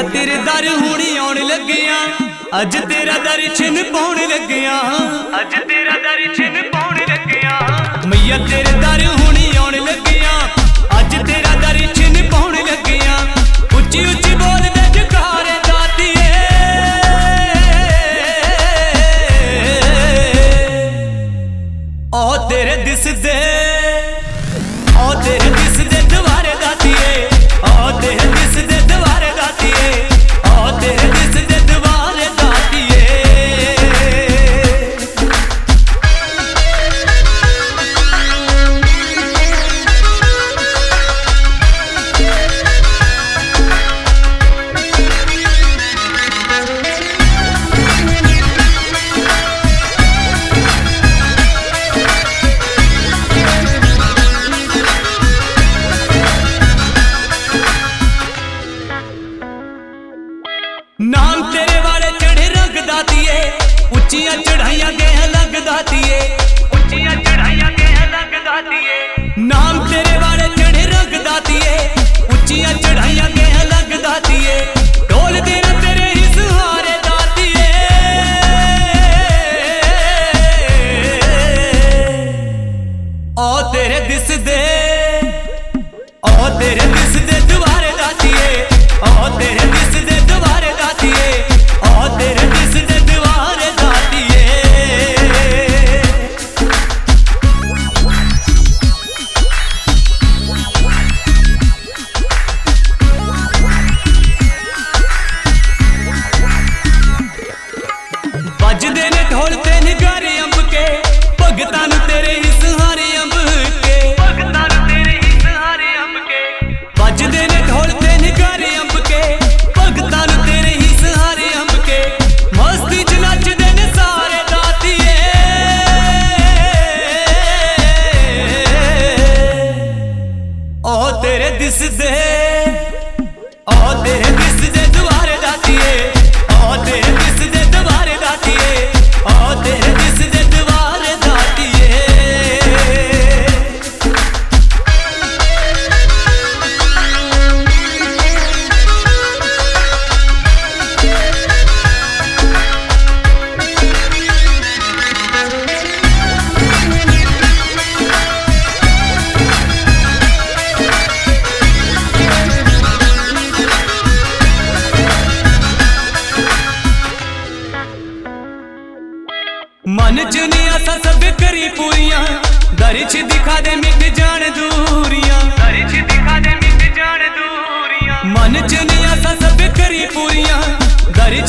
तेरे दर हुणी आउण लगिया, अज तेरा दर छिन पाउण लगिया, अज तेरा दर छिन पाउण लगिया। मैया तेरे दर हुणी आउण लगिया, अज तेरा दर छिन पाउण लगिया। उच्ची उच्ची बोल दे जकारे दातिए, ओ तेरे दिस दे, ओ तेरे दिस दे द्वारे दातिए, ओ तेरे दिस दे द्वारे दातिए, ओ तेरे दिस दे द्वारे दातिए। नाम तेरे वाले चढ़े रंग दातिए, उच्चियां चढ़ाइयां के अलग दातिए, उच्चियां चढ़ाइयां के अलग दातिए। नाम तेरे वाले चढ़े रंग दातिए, उच्चियां चढ़ाइयां के अलग दातिए। ढोल देना तेरे ही सहारे दातिए, ओ तेरे दिस दे, ओ तेरे दिस दे द्वारे दातिए, ओ तेरे दिस दे द्वारे दातिए, ओ तेरे दिस दे द्वारे दातिए। बजदे ने ढोल ते निगारे अंब के, भगतां नूं तेरे ही सहारे अंब के, भगतां नूं तेरे ही सहारे अंब के। बजदे ने ढोल ते निगारे अंब के, भगतां नूं तेरे ही सहारे अंब के। मस्ती च नचदे ने सारे दातिए, ओ तेरे दिस दे, ओ तेरे दिस दे द्वारे दातिए, ओ तेरे दिस दे द्वारे दातिए, ओ तेरे दिस दे द्वारे दातिए। मन च नहीं आसा सब करी पूरियां, दर च दिखा दे मिट जान दूरियां, दर च दिखा दे मिट जान दूरियां। मन च नहीं आसा सब करी पूरियां, दर